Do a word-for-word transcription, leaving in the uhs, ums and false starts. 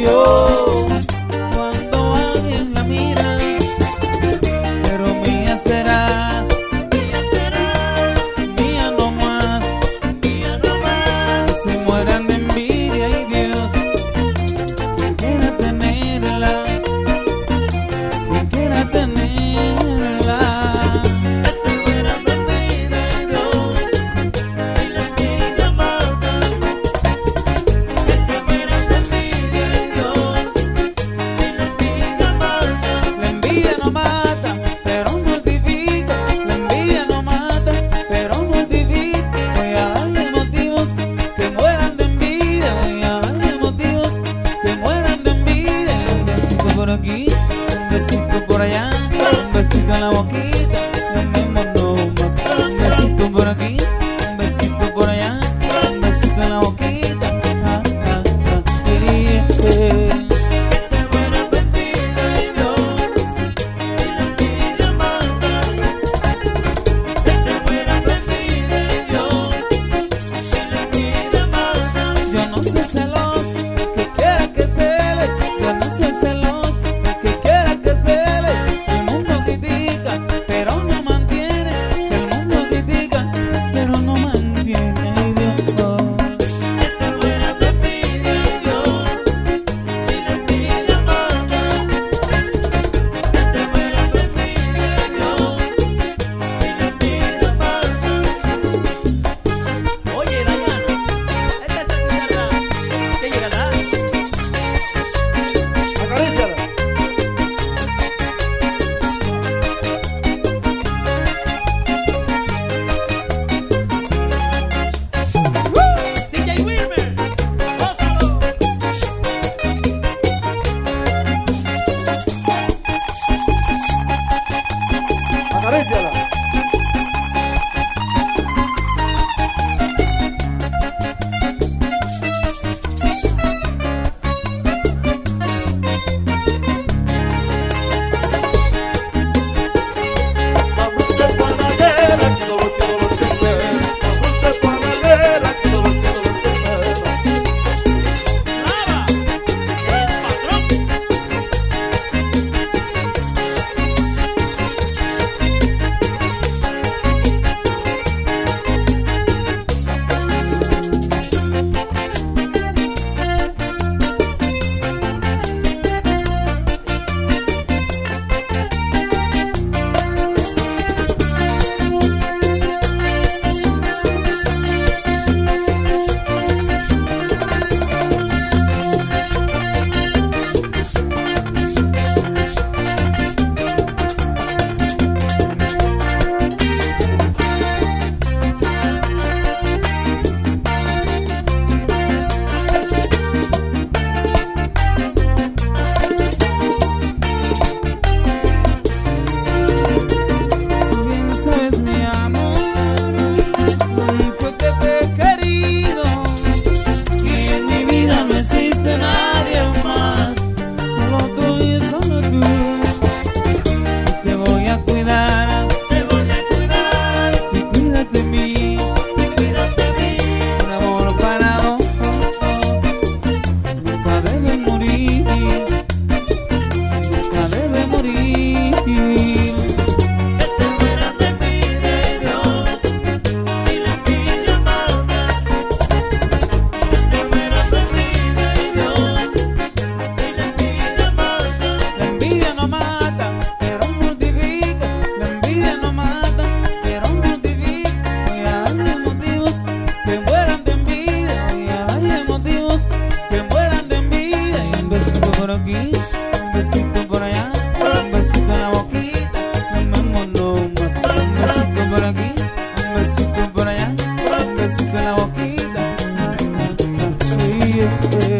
yo cuando alguien la mira, pero mía será, mía será, mía no más, mía no más. Que se mueran de envidia y Dios, quien quiera tenerla, quien quiera tenerla. Aquí, un besito por allá, un besito en la boquita, lo mismo no más. Un besito por aquí, un besito por allá, un besito en la boquita. Ah, ah, ah, eh, eh. Yo no soy celoso, que quiera que cele. Yo no soy celoso. besito en la boquita.